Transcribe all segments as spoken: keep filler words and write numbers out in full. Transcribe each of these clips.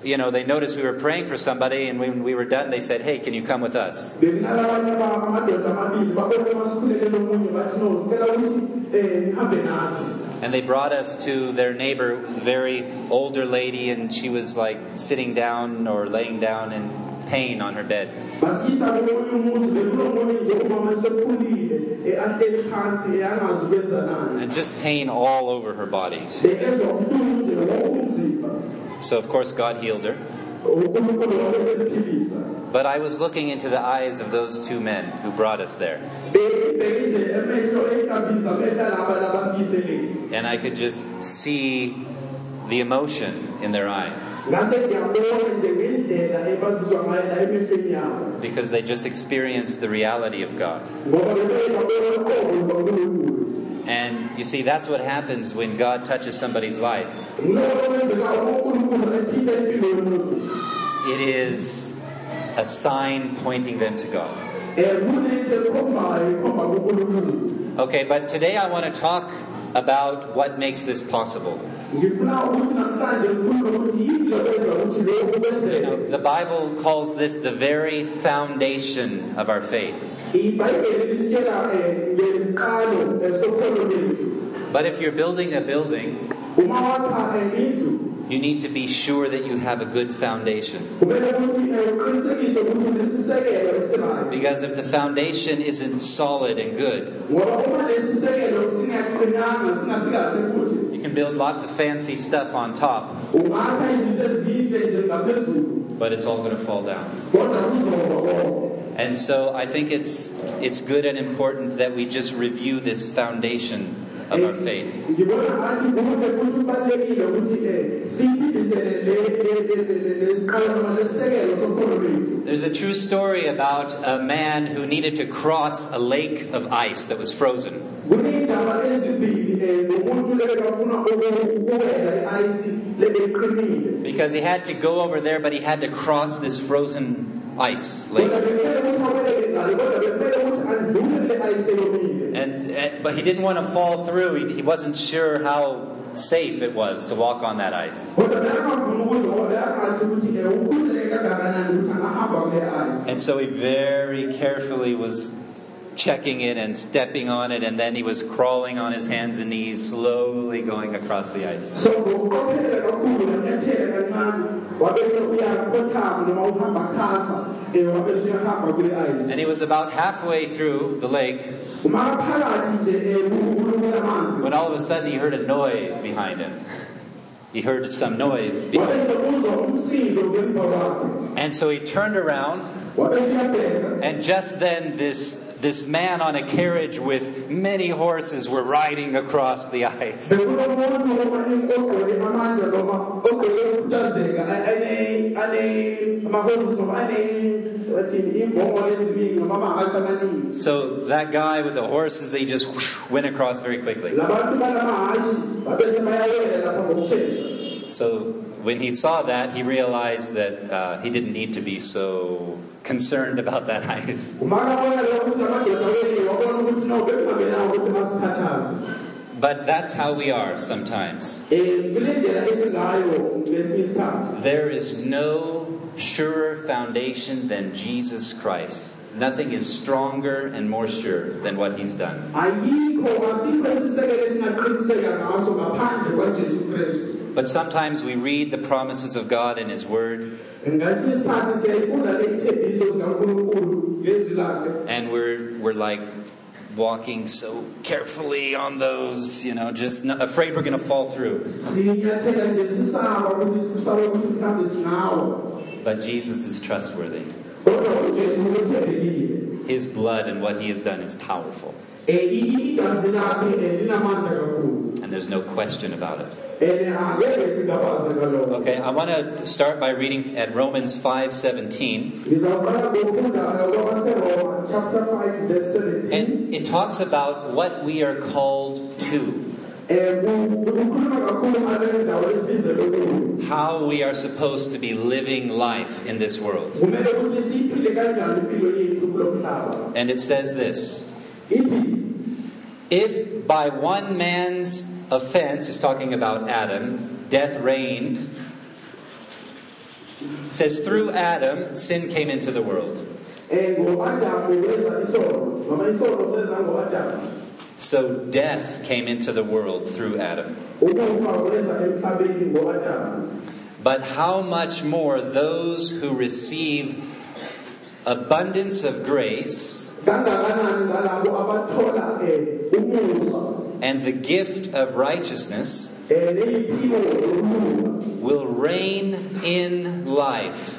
you know, they noticed we were praying for somebody, and when we were done, they said, "Hey, can you come with us?" And they brought us to their neighbor. It was a very older lady, and she was like sitting down or laying down in pain on her bed. And just pain all over her body. So of course God healed her. But I was looking into the eyes of those two men who brought us there. And I could just see the emotion in their eyes. Because they just experienced the reality of God. And you see, that's what happens when God touches somebody's life. It is a sign pointing them to God. Okay, but today I want to talk about what makes this possible. You know, the Bible calls this the very foundation of our faith. But if you're building a building, you need to be sure that you have a good foundation. Because if the foundation isn't solid and good, you can build lots of fancy stuff on top, but it's all going to fall down. And so I think it's it's good and important that we just review this foundation of our faith. There's a true story about a man who needed to cross a lake of ice that was frozen. Because he had to go over there, but he had to cross this frozen ice lake. And, and but he didn't want to fall through. He, he wasn't sure how safe it was to walk on that ice. And so he very carefully was checking it and stepping on it, and then he was crawling on his hands and knees, slowly going across the ice. And he was about halfway through the lake when all of a sudden he heard a noise behind him. He heard some noise behind him. And so he turned around, and just then this This man on a carriage with many horses were riding across the ice. So that guy with the horses, he just whoosh, went across very quickly. So when he saw that, he realized that uh, he didn't need to be so concerned about that ice. But that's how we are sometimes. There is no surer foundation than Jesus Christ. Nothing is stronger and more sure than what He's done. But sometimes we read the promises of God in His Word, and we're we're like walking so carefully on those, you know, just not, afraid we're going to fall through. But Jesus is trustworthy. His blood and what He has done is powerful. And there's no question about it. Okay, I want to start by reading at Romans five seventeen. And it talks about what we are called to. How we are supposed to be living life in this world. And it says this: if by one man's offense, is talking about Adam, death reigned, It says, through Adam, sin came into the world. So death came into the world through Adam. But how much more those who receive abundance of grace and the gift of righteousness will reign in life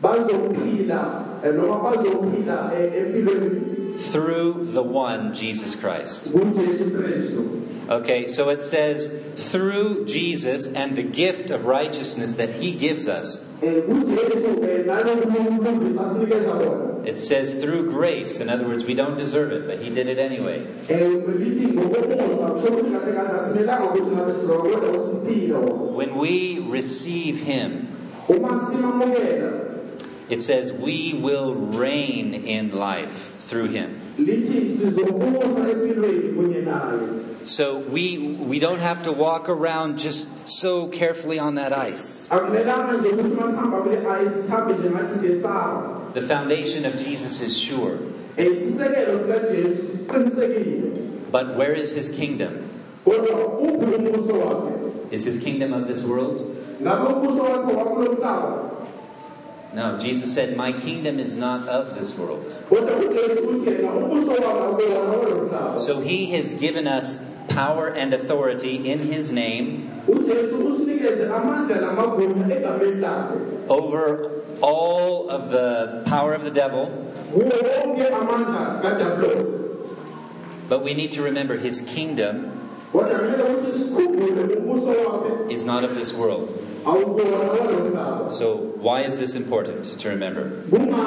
through the one, Jesus Christ. Okay, so it says, through Jesus and the gift of righteousness that He gives us. It says through grace. In other words, we don't deserve it, but He did it anyway. When we receive Him, it says we will reign in life through Him. So we we don't have to walk around just so carefully on that ice. The foundation of Jesus is sure. But where is His kingdom? Is His kingdom of this world? No, Jesus said, my kingdom is not of this world. So He has given us power and authority in His name over all of the power of the devil. But we need to remember His kingdom is not of this world. So why is this important to remember?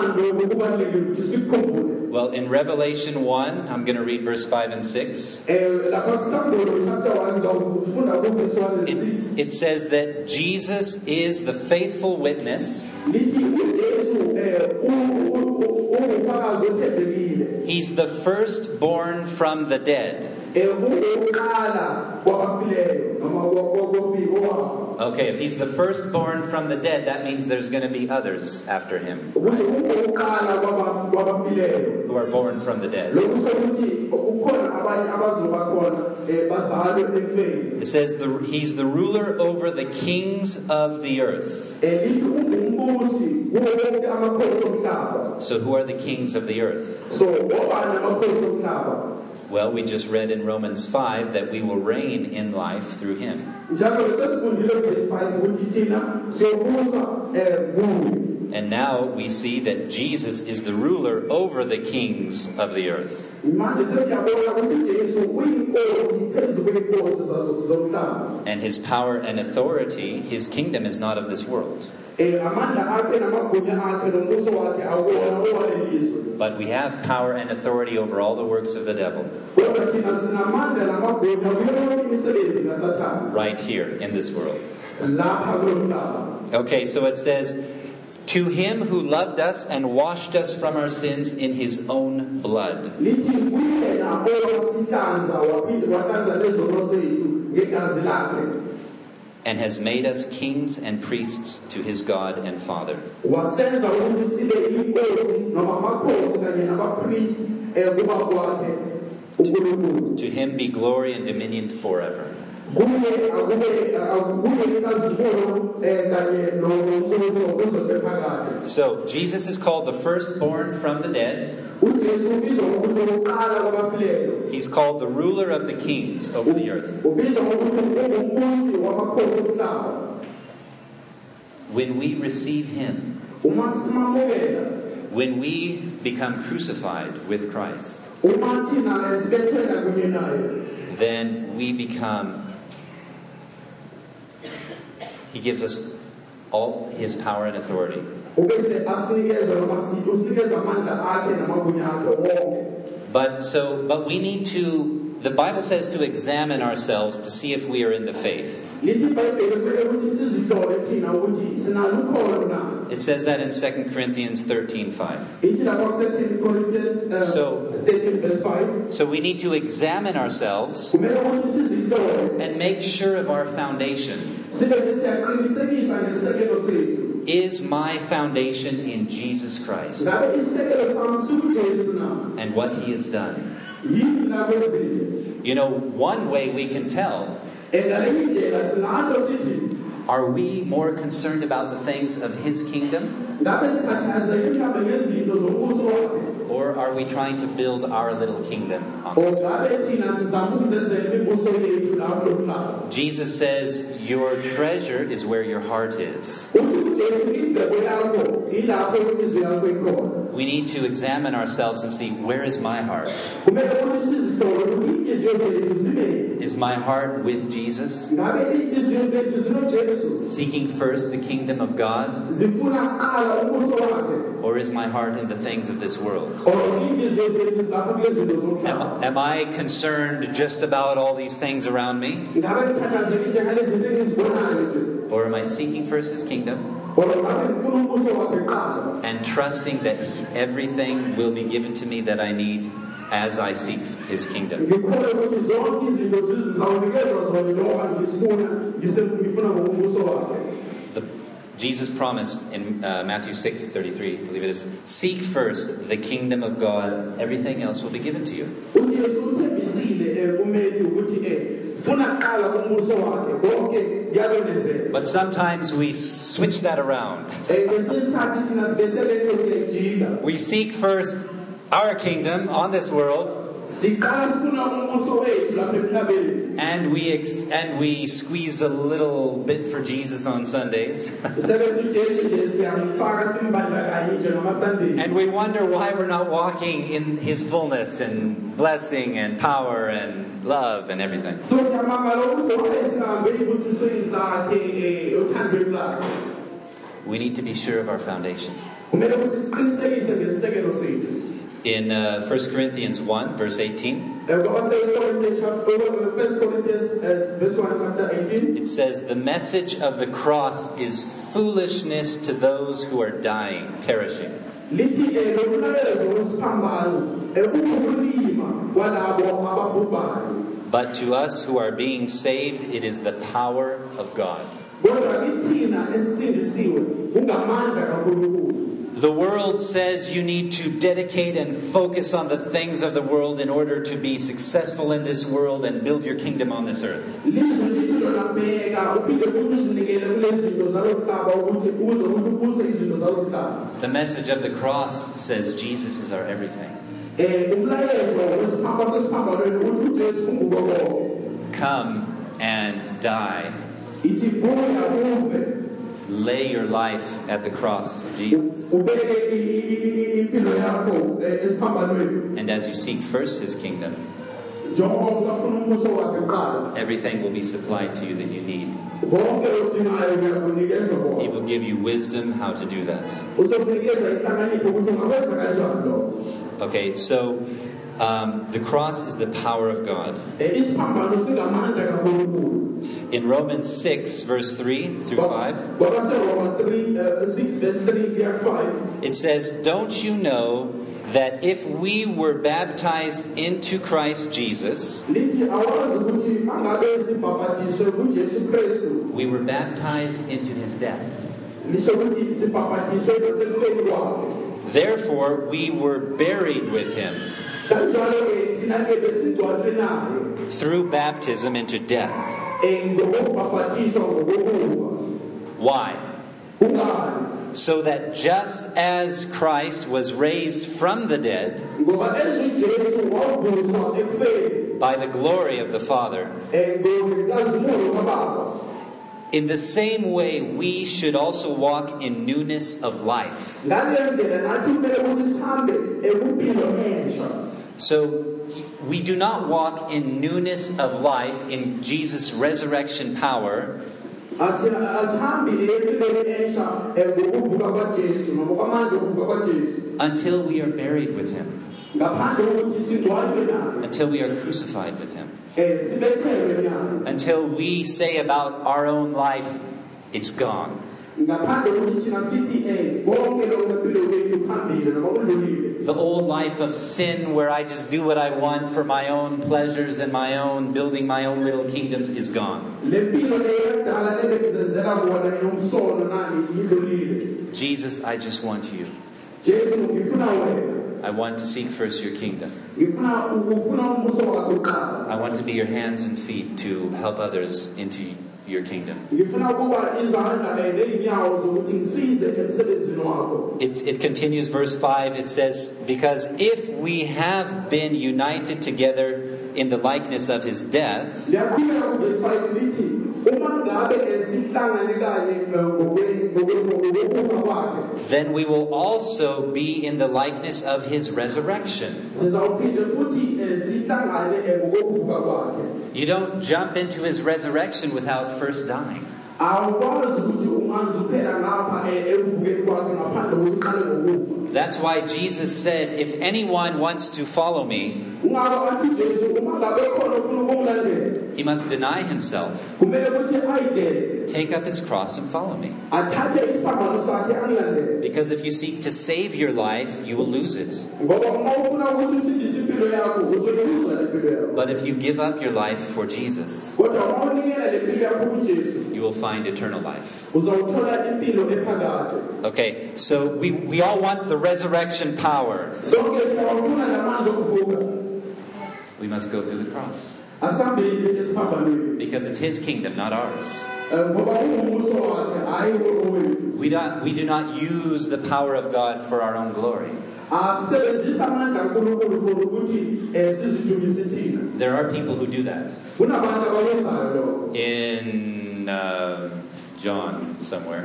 Well, in Revelation one, I'm going to read verse five and six. It, it says that Jesus is the faithful witness. He's the firstborn from the dead. Okay, if He's the firstborn from the dead, that means there's going to be others after Him who are born from the dead. It says the, He's the ruler over the kings of the earth. So who are the kings of the earth? Well, we just read in Romans five that we will reign in life through Him. And now we see that Jesus is the ruler over the kings of the earth. And His power and authority, His kingdom is not of this world. But we have power and authority over all the works of the devil. Right here in this world. Okay, so it says, to Him who loved us and washed us from our sins in His own blood, and has made us kings and priests to His God and Father. To, to Him be glory and dominion forever. So, Jesus is called the firstborn from the dead. He's called the ruler of the kings over the earth. When we receive Him, when we become crucified with Christ, then we become, He gives us all His power and authority. But so, but we need to, the Bible says to examine ourselves to see if we are in the faith. It says that in Second Corinthians thirteen five. So thirteen verse five. So we need to examine ourselves and make sure of our foundation. Is my foundation in Jesus Christ and what He has done? You know, one way we can tell, are we more concerned about the things of His kingdom? Or are we trying to build our little kingdom on this earth? Jesus says, your treasure is where your heart is. We need to examine ourselves and see, where is my heart? Is my heart with Jesus? Seeking first the kingdom of God? Or is my heart in the things of this world? Am, am I concerned just about all these things around me? Or am I seeking first His kingdom and trusting that everything will be given to me that I need as I seek His kingdom? The, Jesus promised in uh, Matthew six thirty-three, I believe it is, seek first the kingdom of God, everything else will be given to you. But sometimes we switch that around. We seek first our kingdom on this world, and we ex- and we squeeze a little bit for Jesus on Sundays. And we wonder why we're not walking in His fullness and blessing and power and love and everything. We need to be sure of our foundation. In uh, First Corinthians one, verse eighteen, it says, the message of the cross is foolishness to those who are dying, perishing. But to us who are being saved, it is the power of God. The world says you need to dedicate and focus on the things of the world in order to be successful in this world and build your kingdom on this earth. The message of the cross says Jesus is our everything. Come and die. Lay your life at the cross of Jesus. And as you seek first His kingdom, everything will be supplied to you that you need. He will give you wisdom how to do that. Okay, so um, the cross is the power of God. In Romans six, verse three through five, it says, don't you know that if we were baptized into Christ Jesus, we were baptized into His death. Therefore, we were buried with Him through baptism into death. Why? So that just as Christ was raised from the dead by the glory of the Father, in the same way we should also walk in newness of life. So we do not walk in newness of life in Jesus' resurrection power until we are buried with Him, until we are crucified with Him, until we say about our own life, it's gone. The old life of sin where I just do what I want for my own pleasures and my own, building my own little kingdoms is gone. Jesus, I just want you. I want to seek first your kingdom. I want to be your hands and feet to help others into your kingdom. It's, it continues, verse five, it says, because if we have been united together in the likeness of his death, then we will also be in the likeness of his resurrection. You don't jump into his resurrection without first dying. That's why Jesus said, if anyone wants to follow me, he must deny himself, take up his cross and follow me. Because if you seek to save your life, you will lose it. But if you give up your life for Jesus, you will find eternal life. Okay, so we, we all want the resurrection power. We must go through the cross. Because it's his kingdom, not ours. We don't, we do not use the power of God for our own glory. There are people who do that. In uh, John somewhere.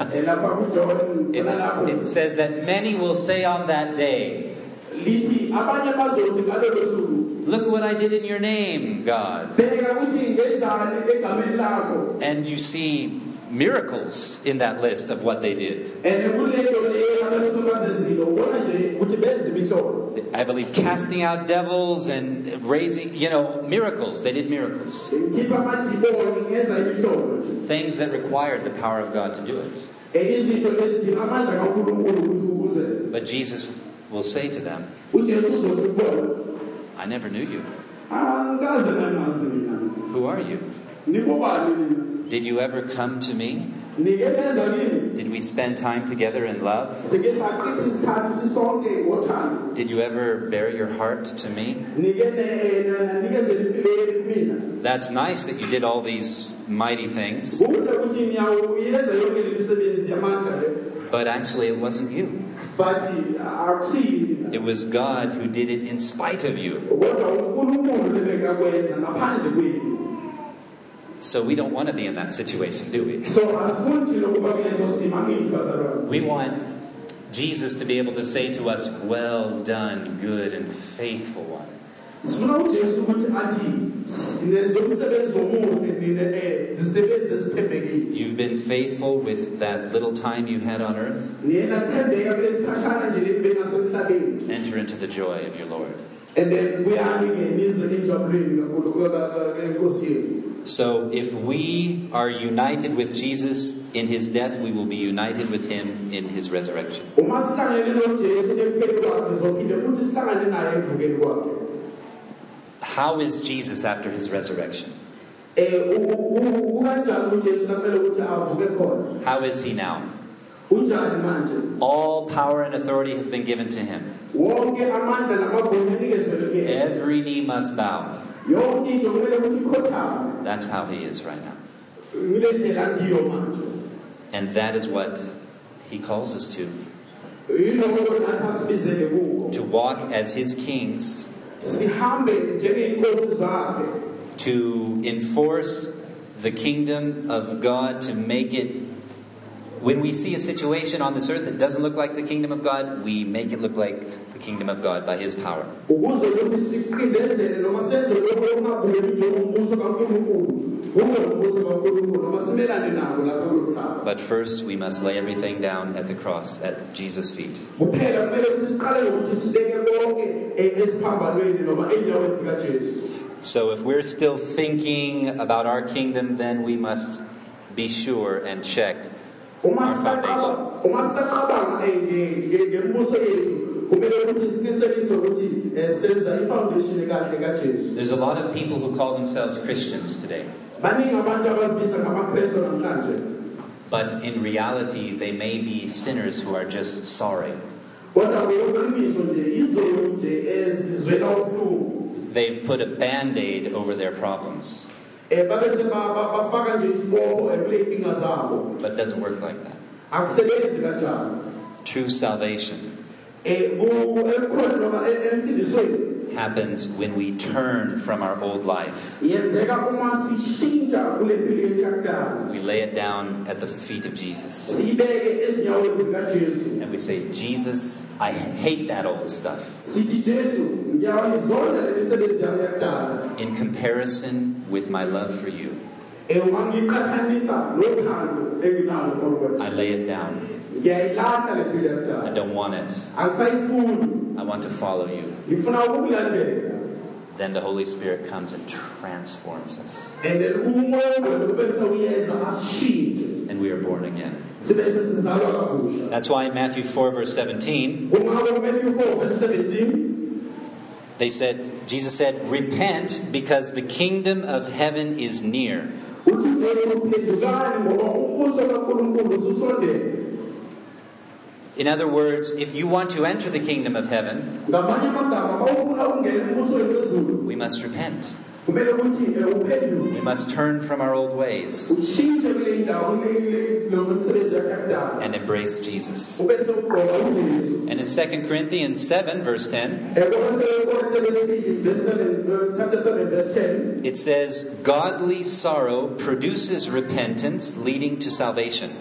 It says that many will say on that day, look what I did in your name, God. And you see miracles in that list of what they did. I believe casting out devils and raising, you know, miracles. They did miracles. Things that required the power of God to do it. But Jesus will say to them, I never knew you. Who are you? Did you ever come to me? Did we spend time together in love? Did you ever bare your heart to me? That's nice that you did all these mighty things. But actually it wasn't you. It was God who did it in spite of you. So we don't want to be in that situation, do we? We want Jesus to be able to say to us, well done, good and faithful one. You've been faithful with that little time you had on earth. Enter into the joy of your Lord. So if we are united with Jesus in his death, we will be united with him in his resurrection. How is Jesus after his resurrection? How is he now? All power and authority has been given to him. Every knee must bow. That's how he is right now. And that is what he calls us to. To walk as his kings. To enforce the kingdom of God, to make it. When we see a situation on this earth that doesn't look like the kingdom of God, we make it look like the kingdom of God by his power. But first we must lay everything down at the cross, at Jesus' feet. So if we're still thinking about our kingdom, then we must be sure and check our foundation. There's a lot of people who call themselves Christians today. But in reality, they may be sinners who are just sorry. They've put a band-aid over their problems. But it doesn't work like that. True salvation happens when we turn from our old life. We lay it down at the feet of Jesus. And we say, Jesus, I hate that old stuff. In comparison with my love for you, I lay it down. I don't want it. I want to follow you. Then the Holy Spirit comes and transforms us. And we are born again. That's why in Matthew four verse seventeen, they said, Jesus said, repent because the kingdom of heaven is near. In other words, if you want to enter the kingdom of heaven, we must repent. We must turn from our old ways and embrace Jesus. And in Second Corinthians seven, verse ten, it says, godly sorrow produces repentance leading to salvation.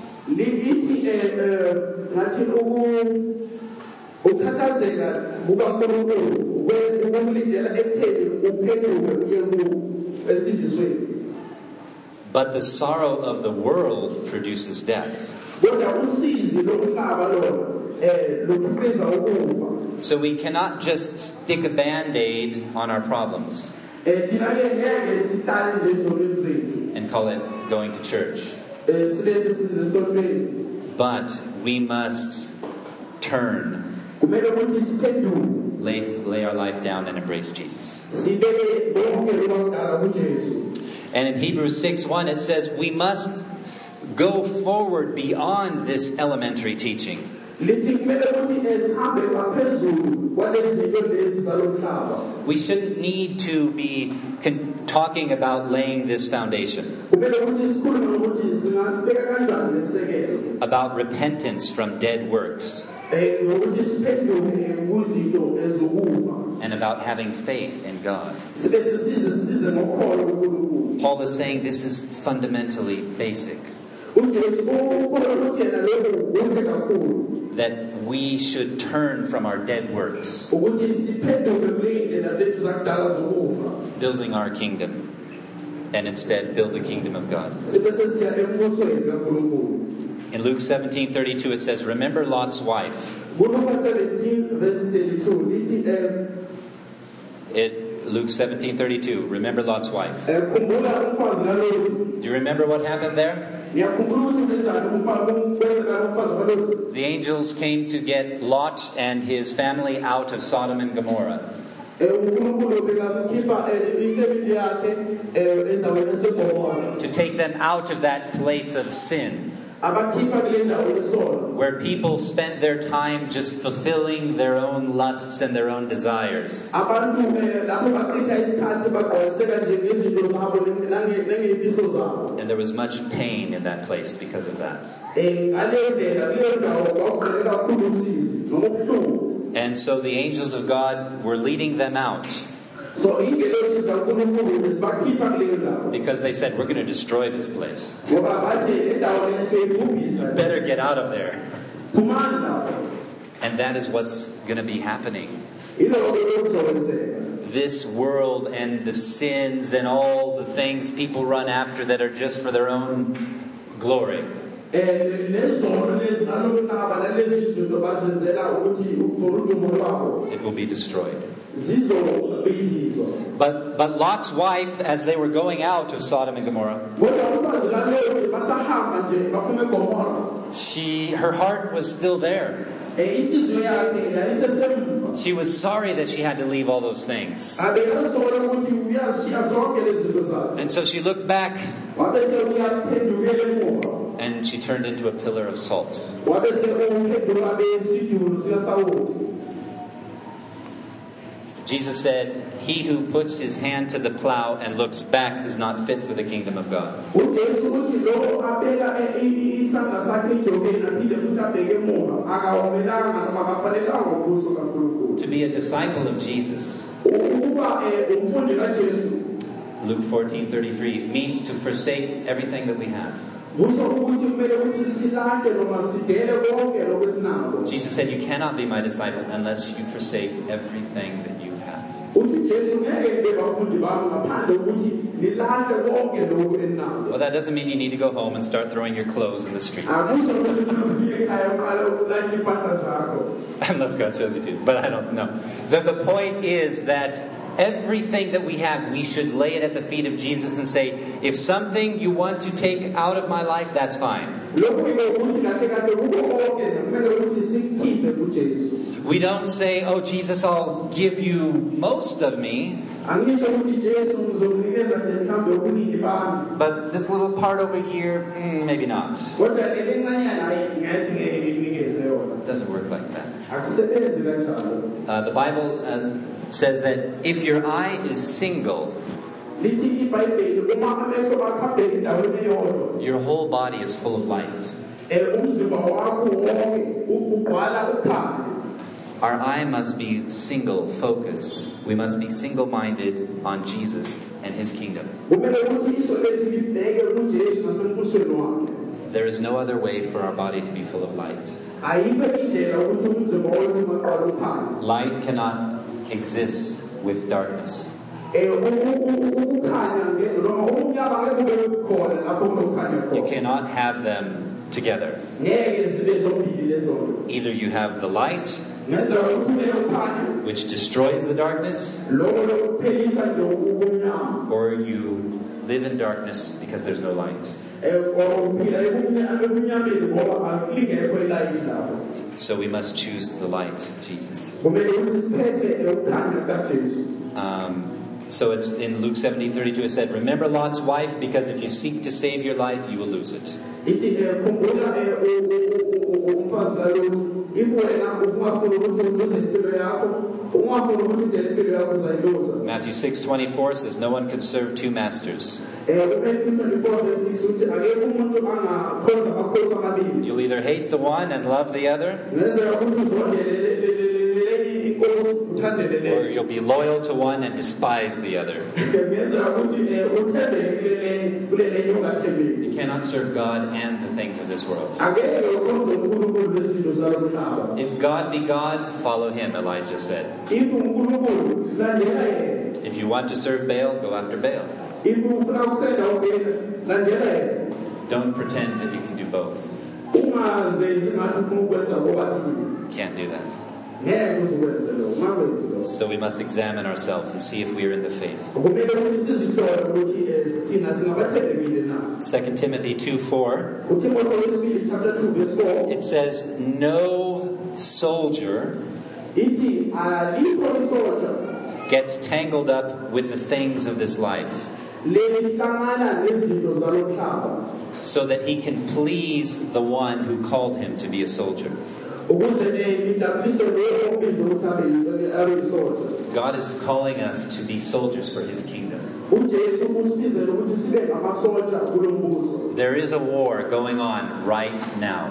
But the sorrow of the world produces death. So we cannot just stick a band-aid on our problems and call it going to church. But we must turn, lay, lay our life down and embrace Jesus. And in Hebrews six one it says we must go forward beyond this elementary teaching. We shouldn't need to be con- talking about laying this foundation, about repentance from dead works, and about having faith in God. Paul is saying this is fundamentally basic. That we should turn from our dead works, building our kingdom, and instead build the kingdom of God. In Luke seventeen thirty-two it says, remember Lot's wife. It, Luke seventeen thirty-two, remember Lot's wife. Do you remember what happened there? The angels came to get Lot and his family out of Sodom and Gomorrah. To take them out of that place of sin, where people spent their time just fulfilling their own lusts and their own desires. And there was much pain in that place because of that. And so the angels of God were leading them out. Because they said, we're going to destroy this place. Better get out of there. And that is what's going to be happening. This world and the sins and all the things people run after that are just for their own glory, it will be destroyed. But but Lot's wife, as they were going out of Sodom and Gomorrah, she her heart was still there. She was sorry that she had to leave all those things. And so she looked back and she turned into a pillar of salt. Jesus said, "He who puts his hand to the plow and looks back is not fit for the kingdom of God." To be a disciple of Jesus, Luke fourteen thirty-three, means to forsake everything that we have. Jesus said, "You cannot be my disciple unless you forsake everything that you have." Well, that doesn't mean you need to go home and start throwing your clothes in the street. Unless God shows you to. But I don't know. The, the point is that everything that we have, we should lay it at the feet of Jesus and say, if something you want to take out of my life, that's fine. We don't say, "Oh, Jesus, I'll give you most of me, but this little part over here, mm, maybe not." It doesn't work like that. Uh, the Bible uh, says that if your eye is single, your whole body is full of light. Our eye must be single, focused. We must be single-minded on Jesus and His kingdom. There is no other way for our body to be full of light. Light cannot exist with darkness. You cannot have them together. Either you have the light, which destroys the darkness, or you live in darkness because there's no light. So we must choose the light, Jesus. Um, so it's in Luke seventeen thirty-two, it said, "Remember Lot's wife, because if you seek to save your life, you will lose it." Matthew six twenty-four says, "No one can serve two masters. You'll either hate the one and love the other, or you'll be loyal to one and despise the other." You cannot serve God and the things of this world. If God be God, follow Him, Elijah said. If you want to serve Baal, go after Baal. Don't pretend that you can do both. Can't do that. So we must examine ourselves and see if we are in the faith. Second Timothy two four. It says, "No soldier gets tangled up with the things of this life, so that he can please the one who called him to be a soldier." God is calling us to be soldiers for His kingdom. There is a war going on right now.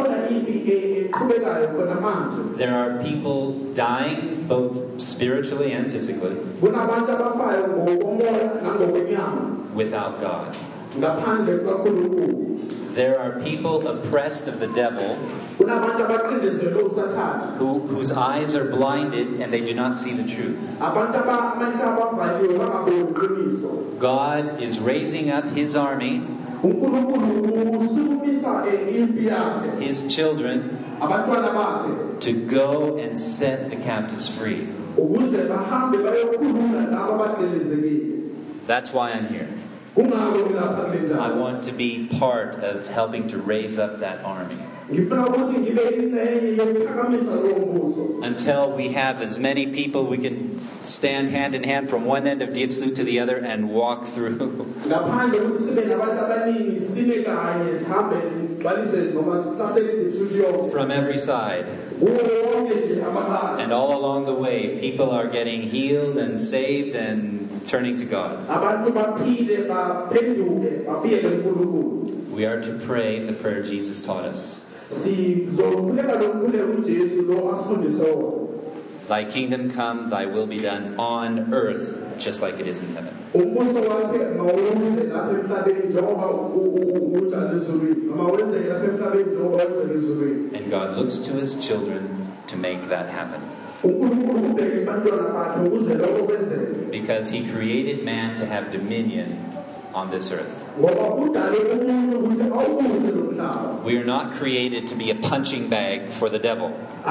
There are people dying both spiritually and physically without God. There are people oppressed of the devil who, whose eyes are blinded and they do not see the truth. God is raising up His army, His children, to go and set the captives free. That's why I'm here. I want to be part of helping to raise up that army. Until we have as many people, we can stand hand in hand from one end of Diepsloot to the other and walk through. From every side. And all along the way, people are getting healed and saved and turning to God. We are to pray the prayer Jesus taught us. Thy kingdom come, thy will be done on earth, just like it is in heaven. And God looks to his children to make that happen. Because he created man to have dominion on this earth. We are not created to be a punching bag for the devil.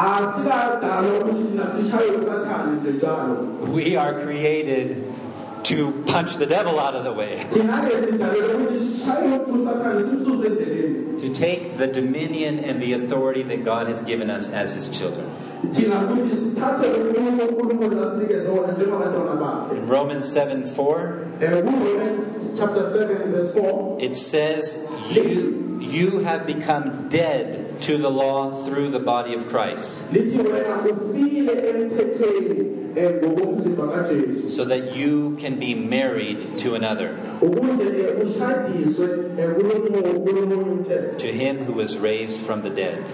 We are created to punch the devil out of the way. To take the dominion and the authority that God has given us as his children. In Romans seven four, it says, you, you have become dead to the law through the body of Christ, so that you can be married to another, to him who was raised from the dead,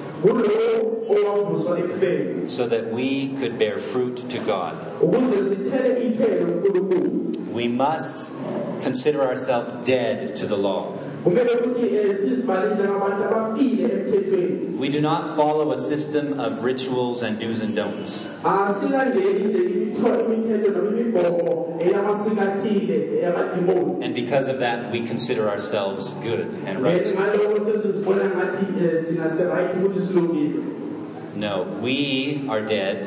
so that we could bear fruit to God. We must consider ourselves dead to the law. We do not follow a system of rituals and do's and don'ts. And because of that, we consider ourselves good and righteous. No, we are dead.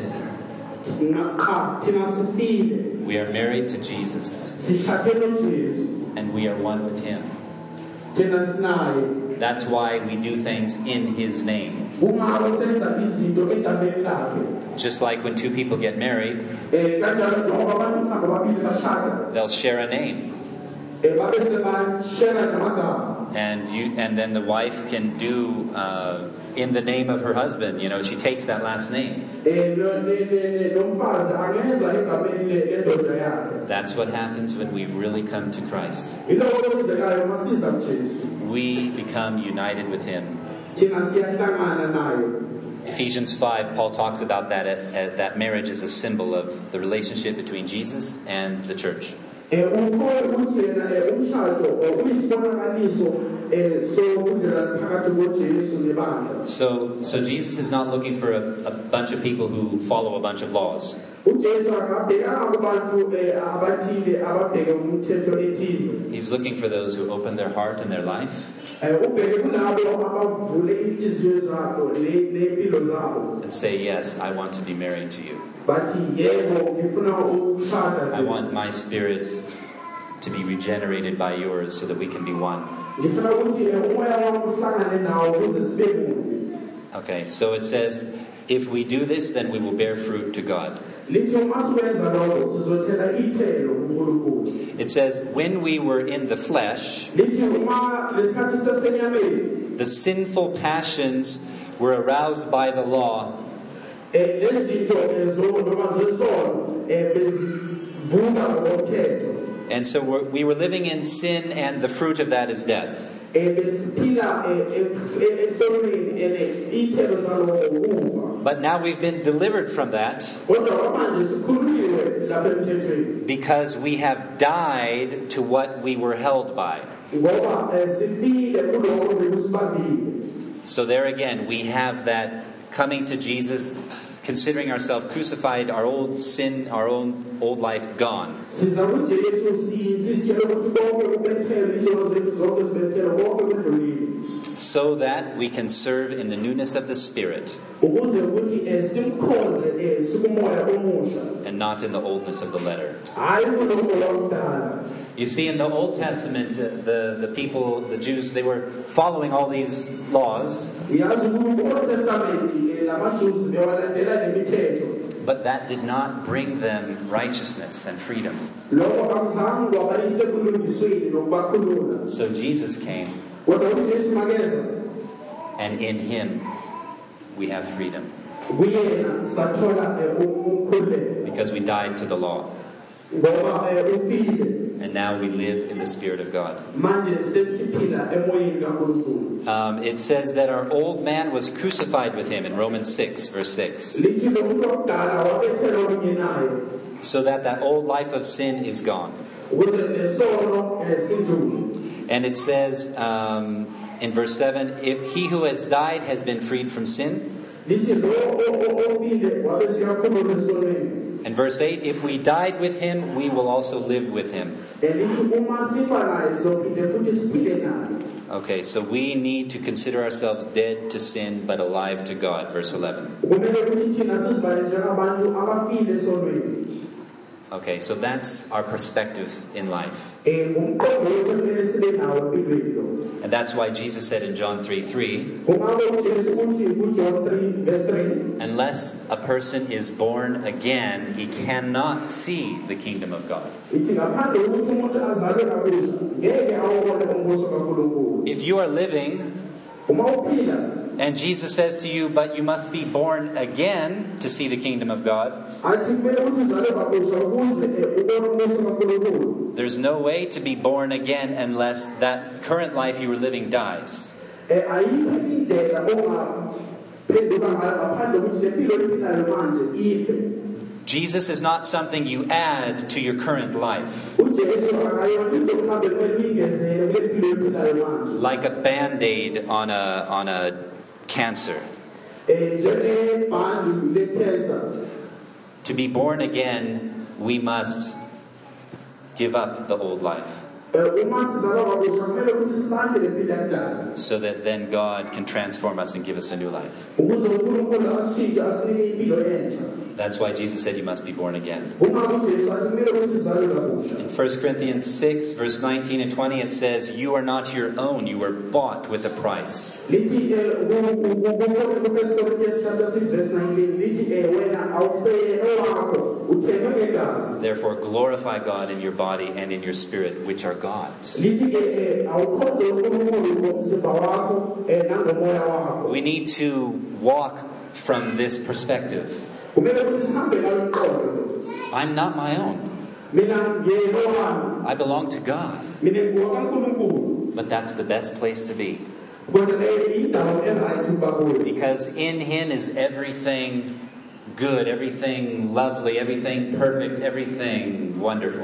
We are married to Jesus. And we are one with him. That's why we do things in his name. Just like when two people get married, they'll share a name. And you, and then the wife can do uh, in the name of her husband. You know, she takes that last name. That's what happens when we really come to Christ. We become united with him. Ephesians five, Paul talks about that. At, at, that marriage is a symbol of the relationship between Jesus and the church. So, so Jesus is not looking for a, a bunch of people who follow a bunch of laws. He's looking for those who open their heart and their life and say, yes, I want to be married to you. I want my spirit to be regenerated by yours so that we can be one. Okay, so it says, if we do this, then we will bear fruit to God. It says, when we were in the flesh, the sinful passions were aroused by the law, and so we're, we were living in sin, and the fruit of that is death. But now we've been delivered from that because we have died to what we were held by. So there again, we have that coming to Jesus, considering ourselves crucified, our old sin, our own old life gone. so that we can serve in the newness of the Spirit and not in the oldness of the letter. You see, in the Old Testament, the, the people, the Jews, they were following all these laws, but that did not bring them righteousness and freedom. So Jesus came, and in Him we have freedom. Because we died to the law. And now we live in the Spirit of God. Um, it says that our old man was crucified with Him in Romans six, verse six. So that that old life of sin is gone. And it says um, in verse seven, if he who has died has been freed from sin. And verse eight, if we died with Him, we will also live with Him. Okay, so we need to consider ourselves dead to sin but alive to God. Verse eleven. Okay, so that's our perspective in life. And that's why Jesus said in John three three, unless a person is born again, he cannot see the kingdom of God. If you are living and Jesus says to you, but you must be born again to see the kingdom of God, there's no way to be born again unless that current life you were living dies. Jesus is not something you add to your current life, like a band-aid on a on a cancer. To be born again, we must give up the old life, so that then God can transform us and give us a new life. That's why Jesus said you must be born again. In First Corinthians six, verse nineteen and twenty, it says, you are not your own, you were bought with a price. Therefore glorify God in your body and in your spirit, which are God's. We need to walk from this perspective. I'm not my own. I belong to God. But that's the best place to be. Because in Him is everything good, everything lovely, everything perfect, everything wonderful.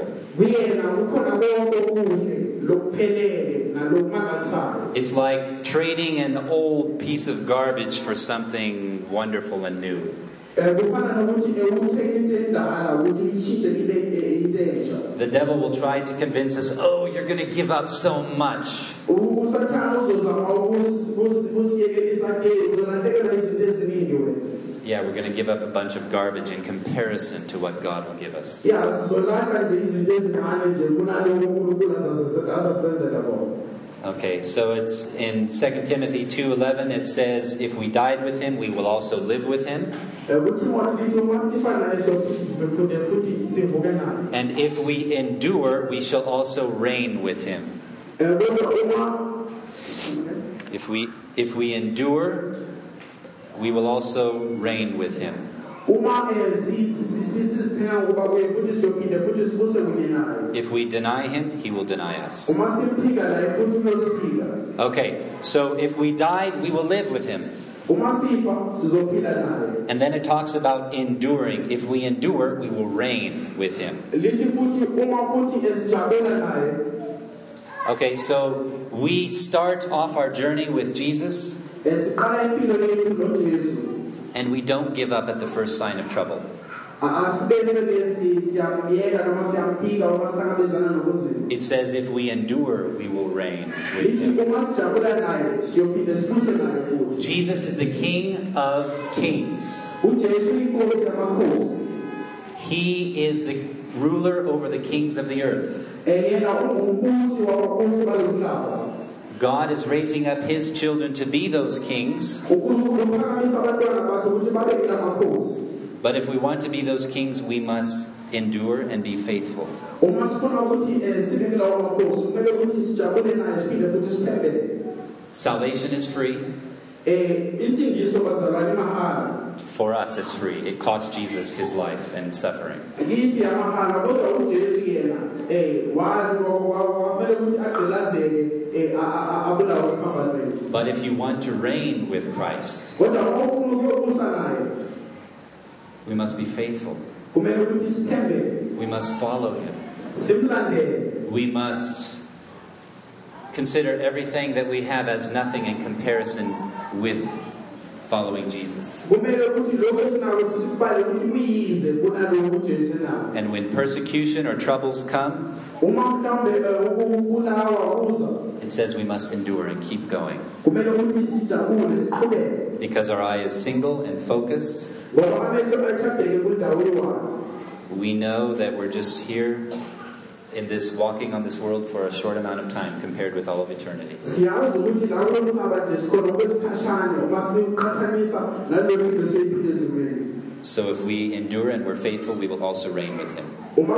It's like trading an old piece of garbage for something wonderful and new. The devil will try to convince us, oh, you're going to give up so much. Yeah, we're going to give up a bunch of garbage in comparison to what God will give us. Okay, so it's in Second Timothy two eleven, it says, if we died with Him, we will also live with Him. And if we endure, we shall also reign with Him. If we, if we endure, we will also reign with Him. If we deny Him, He will deny us. Okay, so if we died, we will live with Him. And then it talks about enduring. If we endure, we will reign with Him. Okay, so we start off our journey with Jesus, and we don't give up at the first sign of trouble. It says if we endure, we will reign with him. Jesus is the King of kings. He is the ruler over the kings of the earth. God is raising up his children to be those kings. But if we want to be those kings, we must endure and be faithful. Salvation is free. For us, it's free. It cost Jesus his life and suffering. But if you want to reign with Christ, we must be faithful. We must follow him. We must consider everything that we have as nothing in comparison with following Jesus. And when persecution or troubles come, it says we must endure and keep going. Because our eye is single and focused, we know that we're just here in this walking on this world for a short amount of time compared with all of eternity. So if we endure and we're faithful, we will also reign with him.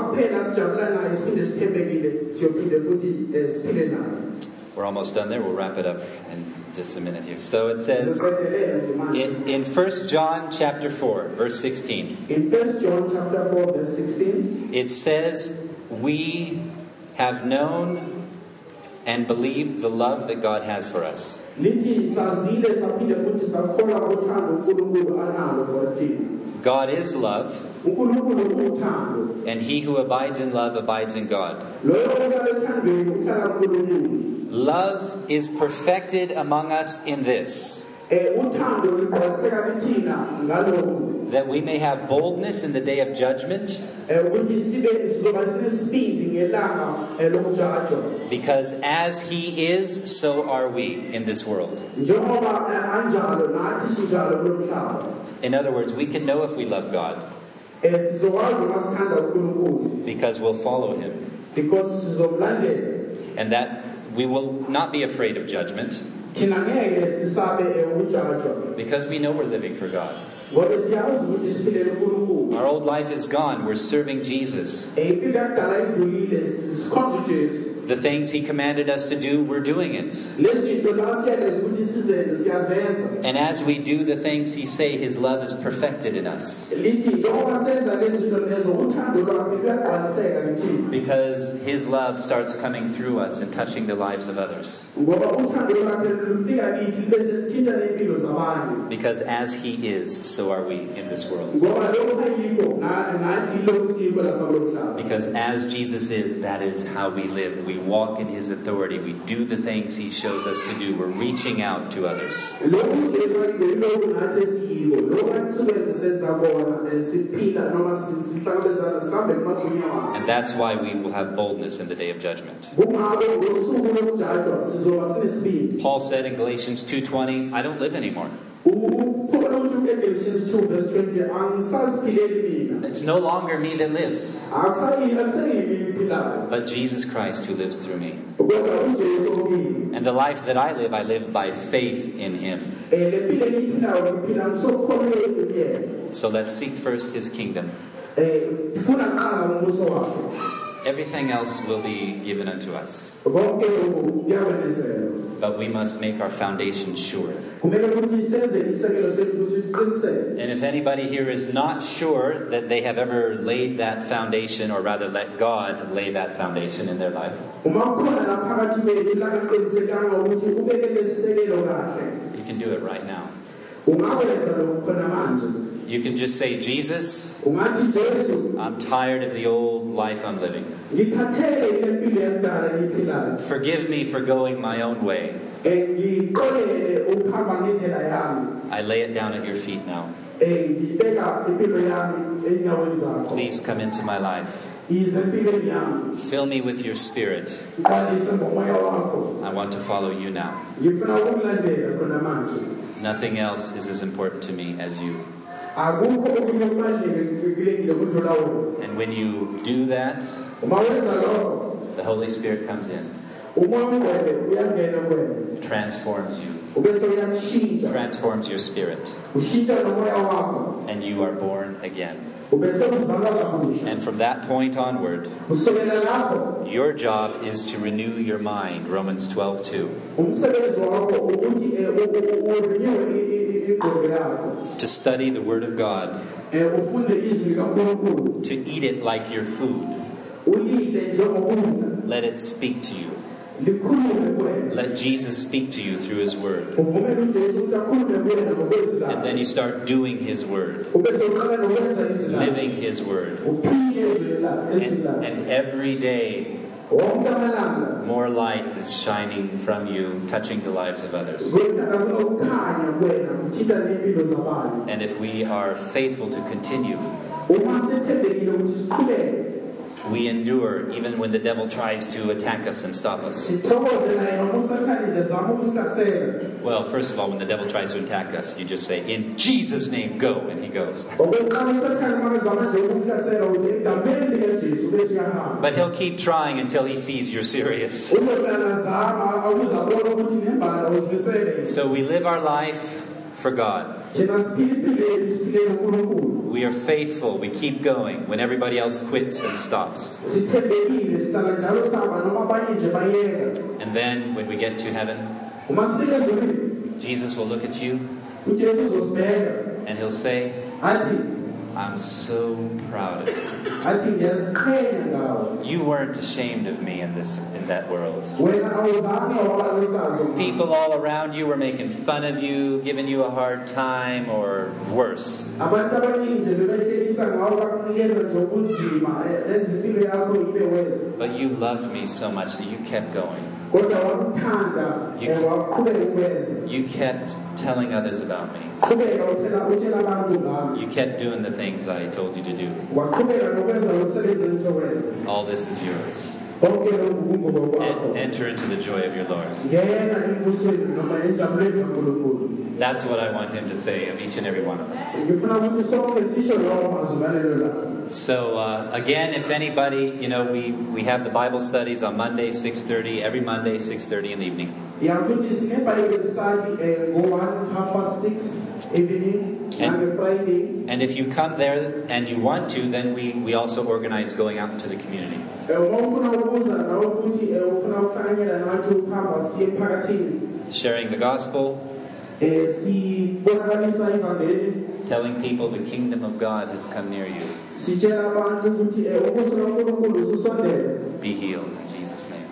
We're almost done there. We'll wrap it up in just a minute here. So it says in, in First John chapter four, verse sixteen. In First John chapter four, verse sixteen. It says, we have known and believed the love that God has for us. God is love, and he who abides in love abides in God. Love is perfected among us in this, that we may have boldness in the day of judgment, because as he is, so are we in this world. In other words, we can know if we love God because we'll follow him, and that we will not be afraid of judgment because we know we're living for God. Our old life is gone. We're serving Jesus. The things he commanded us to do, we're doing it. And as we do the things he say, his love is perfected in us. Because his love starts coming through us and touching the lives of others. Because as he is, so are we in this world. Because as Jesus is, that is how we live. We walk in his authority. We do the things he shows us to do. We're reaching out to others. And that's why we will have boldness in the day of judgment. Paul said in Galatians two twenty, I don't live anymore. It's no longer me that lives, but Jesus Christ who lives through me. And the life that I live, I live by faith in him. So let's seek first his kingdom. Everything else will be given unto us. But we must make our foundation sure. And if anybody here is not sure that they have ever laid that foundation, or rather let God lay that foundation in their life, you can do it right now. You can just say, Jesus, I'm tired of the old life I'm living. Forgive me for going my own way. I lay it down at your feet now. Please come into my life. Fill me with your Spirit. I want to follow you now. Nothing else is as important to me as you. And when you do that, the Holy Spirit comes in, transforms you, transforms your spirit, and you are born again. And from that point onward, your job is to renew your mind. Romans twelve two. To study the Word of God. To eat it like your food. Let it speak to you. Let Jesus speak to you through His Word. And then you start doing His Word. Living His Word. And, and every day, more light is shining from you, touching the lives of others. And if we are faithful to continue, we endure even when the devil tries to attack us and stop us. Well, first of all, when the devil tries to attack us, you just say, "In Jesus' name, go," and he goes. But he'll keep trying until he sees you're serious. So we live our life for God. We are faithful. We keep going when everybody else quits and stops. And then when we get to heaven, Jesus will look at you and He'll say, "I'm so proud of you. You weren't ashamed of me in this in that world. People all around you were making fun of you, giving you a hard time, or worse. But you loved me so much that you kept going. You, you kept telling others about me. You kept doing the things I told you to do. All this is yours. En- enter into the joy of your Lord." That's what I want Him to say of each and every one of us. So uh, again, if anybody, you know, we, we have the Bible studies on Monday, six thirty, every Monday, six thirty in the evening. And, and if you come there and you want to, then we, we also organize going out into the community. Sharing the gospel. Telling people the kingdom of God has come near you. Be healed in Jesus' name.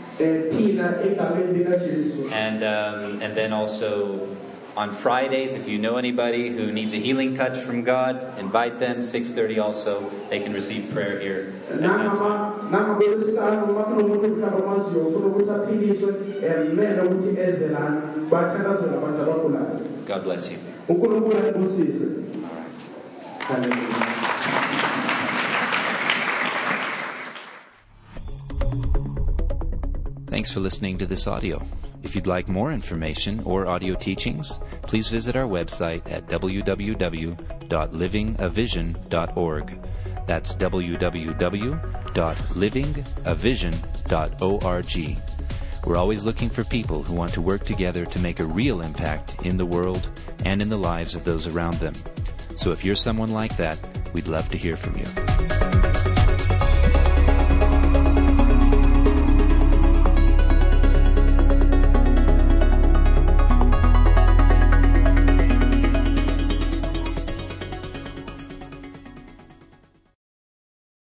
And um, and then also on Fridays, if you know anybody who needs a healing touch from God, invite them. six thirty also, they can receive prayer here. God bless you. All right. Thanks for listening to this audio. If you'd like more information or audio teachings, please visit our website at w w w dot living a vision dot org. That's w w w dot living a vision dot org. We're always looking for people who want to work together to make a real impact in the world and in the lives of those around them. So if you're someone like that, we'd love to hear from you.